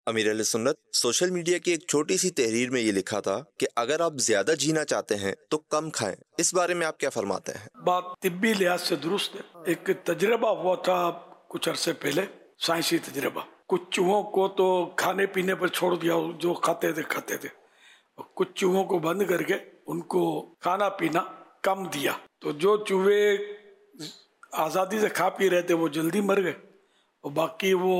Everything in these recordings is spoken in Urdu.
امیر علیہ سنت سوشل میڈیا کی ایک چھوٹی سی تحریر میں یہ لکھا تھا کہ اگر آپ زیادہ جینا چاہتے ہیں تو کم کھائیں، اس بارے میں آپ کیا فرماتے ہیں؟ بات طبی لحاظ سے درست ہے۔ ایک تجربہ ہوا تھا کچھ عرصے پہلے، سائنسی تجربہ۔ کچھ چوہوں کو تو کھانے پینے پر چھوڑ دیا، جو کھاتے تھے، اور کچھ چوہوں کو بند کر کے ان کو کھانا پینا کم دیا، تو جو چوہے آزادی سے کھا پی رہے تھے وہ جلدی مر گئے، اور باقی وہ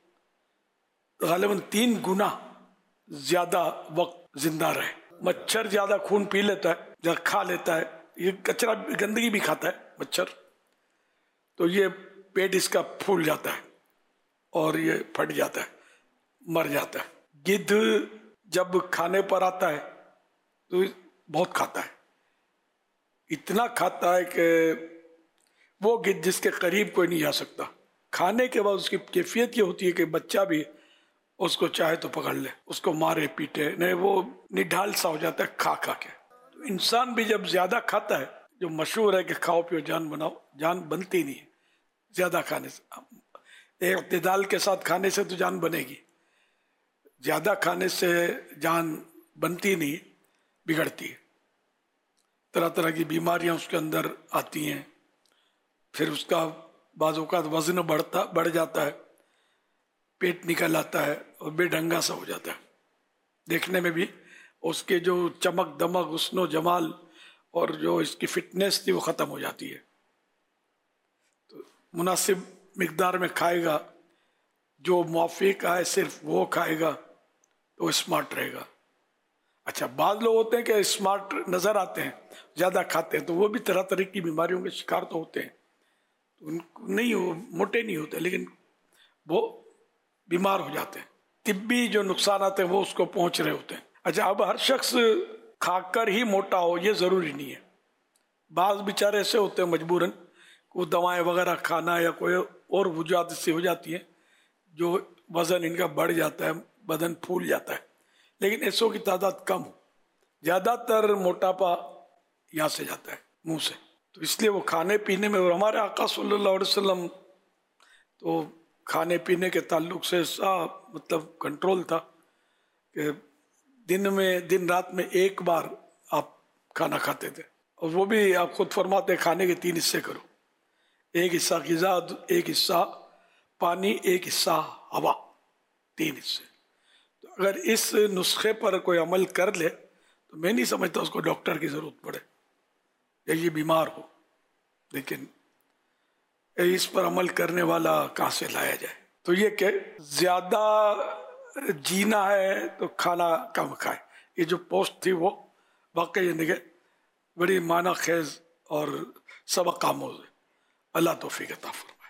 غالباً 3 گنا زیادہ وقت زندہ رہے۔ مچھر زیادہ خون پی لیتا ہے، زیادہ کھا لیتا ہے، یہ کچرا گندگی بھی کھاتا ہے مچھر، تو یہ پیٹ اس کا پھول جاتا ہے اور یہ پھٹ جاتا ہے، مر جاتا ہے۔ گدھ جب کھانے پر آتا ہے تو بہت کھاتا ہے، اتنا کھاتا ہے کہ وہ گدھ جس کے قریب کوئی نہیں جا سکتا۔ کھانے کے بعد اس کی کیفیت یہ ہوتی ہے کہ بچہ بھی اس کو چاہے تو پکڑ لے، اس کو مارے پیٹے نہیں، وہ نڈھال سا ہو جاتا ہے کھا کے۔ تو انسان بھی جب زیادہ کھاتا ہے، جو مشہور ہے کہ کھاؤ پیو جان بناؤ، جان بنتی نہیں ہے زیادہ کھانے سے۔ اعتدال کے ساتھ کھانے سے تو جان بنے گی، زیادہ کھانے سے جان بنتی نہیں، بگڑتی ہے۔ طرح طرح کی بیماریاں اس کے اندر آتی ہیں، پھر اس کا بعض اوقات وزن بڑھ جاتا ہے، پیٹ نکل آتا ہے اور بے ڈھنگا سا ہو جاتا ہے، دیکھنے میں بھی اس کے جو چمک دمک، حسن و جمال اور جو اس کی فٹنس تھی وہ ختم ہو جاتی ہے۔ تو مناسب مقدار میں کھائے گا، جو موافق ہے صرف وہ کھائے گا تو اسمارٹ رہے گا۔ اچھا، بعض لوگ ہوتے ہیں کہ اسمارٹ نظر آتے ہیں، زیادہ کھاتے ہیں، تو وہ بھی طرح طرح کی بیماریوں کے شکار تو ہوتے ہیں، ان نہیں موٹے نہیں ہوتے لیکن وہ بیمار ہو جاتے ہیں، طبی جو نقصانات ہیں وہ اس کو پہنچ رہے ہوتے ہیں۔ اچھا، اب ہر شخص کھا کر ہی موٹا ہو یہ ضروری نہیں ہے، بعض بیچارے ایسے ہوتے ہیں مجبوراً وہ دوائیں وغیرہ کھانا یا کوئی اور وجوہات سے ہو جاتی ہیں جو وزن ان کا بڑھ جاتا ہے، بدن پھول جاتا ہے، لیکن ایسوں کی تعداد کم ہو۔ زیادہ تر موٹاپا یہاں سے جاتا ہے، منہ سے، تو اس لیے وہ کھانے پینے میں، اور ہمارے آقا صلی اللہ علیہ وسلم تو کھانے پینے کے تعلق سے ایسا مطلب کنٹرول تھا کہ دن رات میں ایک بار آپ کھانا کھاتے تھے، اور وہ بھی آپ خود فرماتے کھانے کے 3 حصے کرو، ایک حصہ غذا، ایک حصہ پانی، ایک حصہ ہوا، 3 حصے۔ تو اگر اس نسخے پر کوئی عمل کر لے تو میں نہیں سمجھتا اس کو ڈاکٹر کی ضرورت پڑے یا یہ بیمار ہو، لیکن اس پر عمل کرنے والا کہاں سے لایا جائے؟ تو یہ کہ زیادہ جینا ہے تو کھانا کم کھائے۔ یہ جو پوسٹ تھی وہ واقعی بڑی معنی خیز اور سبق آموز ہے۔ اللہ توفیق عطا فرمائے۔